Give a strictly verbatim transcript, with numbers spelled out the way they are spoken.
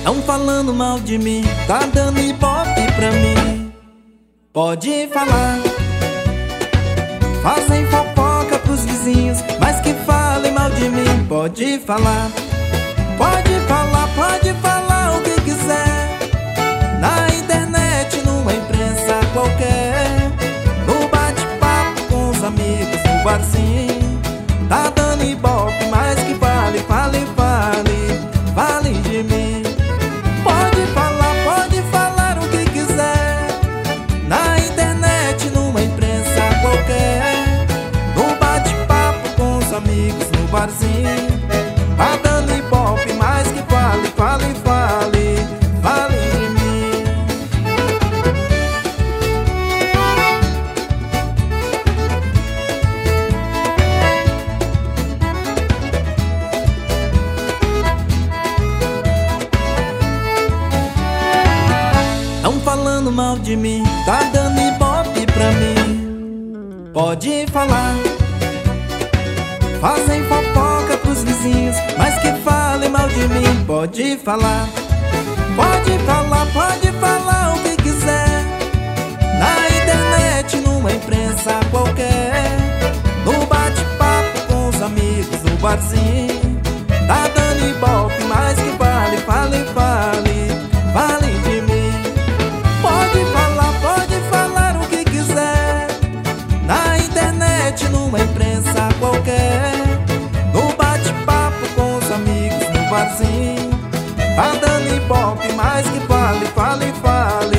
Tão falando mal de mim, tá dando ibope pra mim. Pode falar, fazem fofoca pros vizinhos, mas que falem mal de mim. Pode falar, pode falar, pode falar o que quiser, na internet, numa imprensa qualquer, no bate-papo com os amigos, no barzinho. Tá dando ibope, mas que fale, fale, fale, fale de mim. Pode falar, pode falar o que quiser, na internet, numa imprensa qualquer, no bate-papo com os amigos, no barzinho. Tá dando ibope, mas que fale, fale, fale, fale de mim. Tão falando mal de mim, tá dando ibope pra mim. Pode falar, fazem fofoca pros vizinhos, mas que falem mal de mim. Pode falar, pode falar, pode falar o que quiser, na internet, numa imprensa qualquer, no bate-papo com os amigos, no barzinho. Tá dando ibope, mas que fale, fale, fale, fale de mim. Pode falar, pode falar o que quiser, na internet, numa imprensa qualquer, no bate-papo com os amigos, no barzinho. Tá dando ibope, mas que fale, fale, fale,